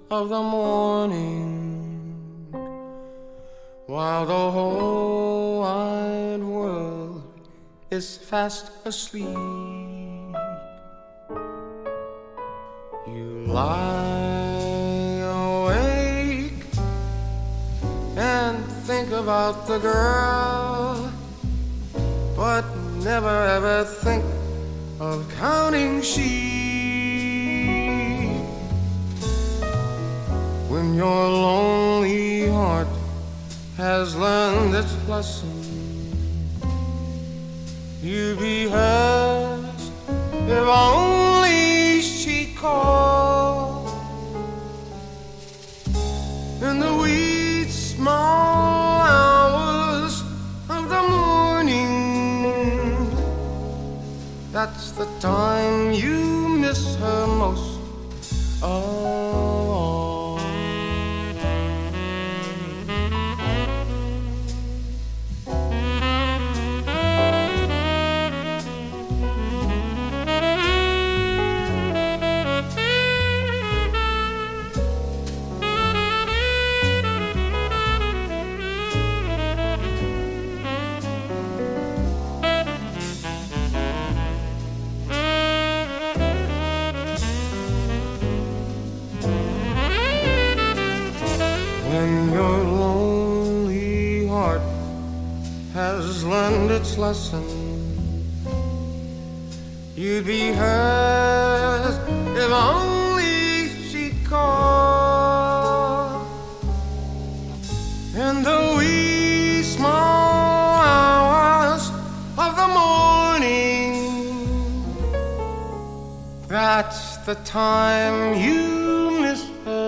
of the morning, while the whole wide world is fast asleep. You lie awake and think about the girl, but never ever think of counting sheep. When your lonely heart has learned its lesson, you'd be hers if only she'd call. In the wee small hours of the morning, that's the time you miss her most of all. When your lonely heart has learned its lesson, you'd be hers if only she'd call. In the wee small hours of the morning, that's the time you miss her